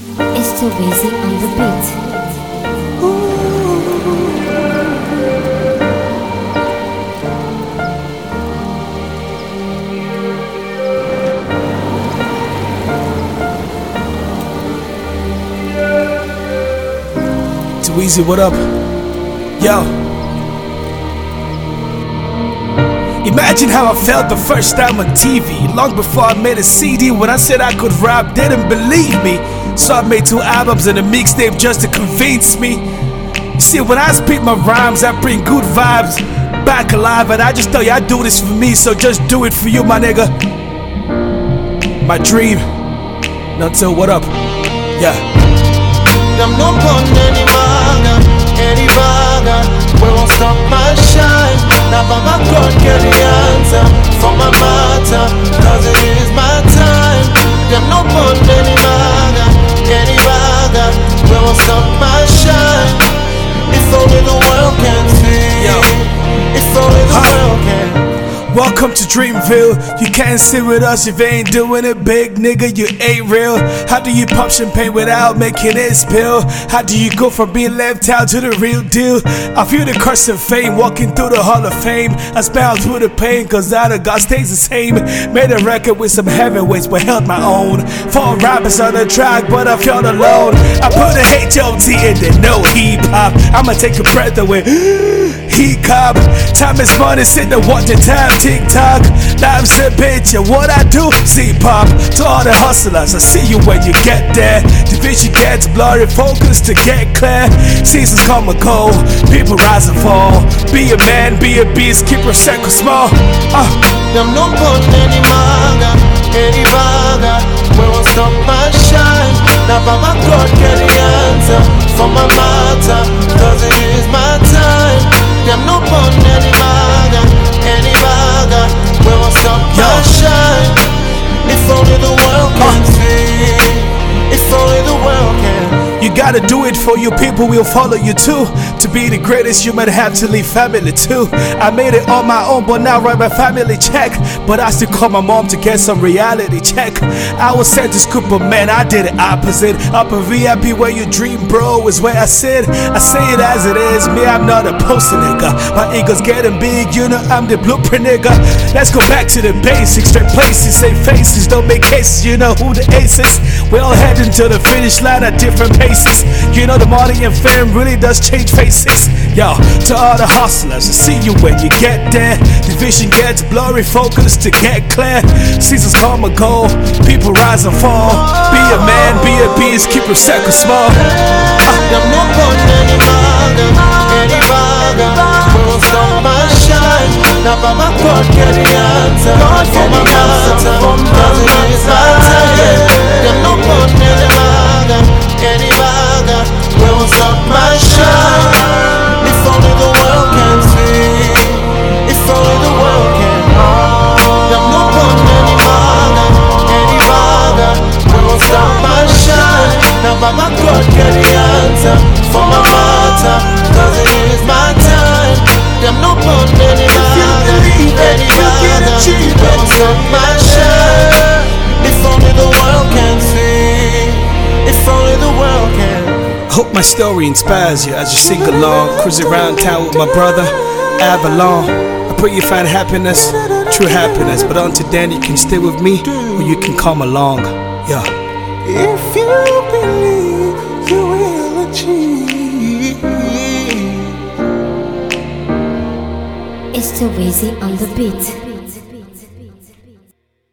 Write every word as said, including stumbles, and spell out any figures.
It's too busy on the beat. Too easy, what up? Yo. Imagine how I felt the first time on T V. Long before I made a C D, when I said I could rap, they didn't believe me. So I made two albums and a mixtape just to convince me. You see, when I spit my rhymes, I bring good vibes back alive. And I just tell you, I do this for me, so just do it for you, my nigga. My dream. Not so, what up? Yeah. Them no pun any maga, any maga. We won't stop my shine. Now by my God get the answer for my matter, cause it is my time. Them no pun any maga, any maga. We won't stop my shine. If only the world can see. Yo. If only the huh. world can. Welcome to Dreamville. You can't sit with us if you ain't doing it big, nigga, you ain't real. How do you pop champagne without making it spill? How do you go from being left out to the real deal? I feel the curse of fame walking through the Hall of Fame. I spell through the pain cause out of God stays the same. Made a record with some heavyweights but held my own. Four rappers on the track but I felt alone. I put a H O T in there, no hip hop. I'ma take a breath away. Heat cop, time is money, sit there watching time tick tock. Life's a bitch, and what I do, see pop. To all the hustlers, I see you when you get there. The vision gets blurry, focus to get clear. Seasons come and go, people rise and fall. Be a man, be a beast, keep your circle small. Uh. Them no pun any maga, any maga. We won't stop my shine. Now by my God get the answer for my matter, cause it is my time. Them no pun any maga, any maga. We won't stop my shine. If only the world can see. If only the world can. You gotta do it for you, people will follow you too. To be the greatest, you might have to leave family too. I made it on my own, but now write my family check. But I still call my mom to get some reality check. I was sent to school, but man, I did it opposite. Up a V I P where you dream, bro, is where I sit. I say it as it is, me, I'm not a poster nigga. My ego's getting big, you know I'm the blueprint nigga. Let's go back to the basics, straight places, same faces, don't make cases, you know who the ace is. We all heading to the finish line at different paces. You know the money and fame really does change faces. Yo, to all the hustlers, I see you when you get there. The vision gets blurry, focus to get clear. Seasons come and go, people rise and fall. Be a man, be a beast, keep your circle small. Them no pun any maga, any maga. We won't stop my shine. Now by my God get the answer for my matter, cause it is my time. Them no pun any maga, any maga. We won't stop my shine. If only the world can see. If only the world can. Them no pun any maga, any maga. We won't stop my shine. Now by my God get the answer for my matter, cause it is my time. Them no pun any maga, any maga. We won't stop my shine. If only the world can see. If only the world can. Hope my story inspires you as you sing along. Cruise around town with my brother, Avalon. I pray you find happiness, true happiness. But until then, you can stay with me or you can come along. Yeah. If you believe, you will achieve. It's too busy on the beat.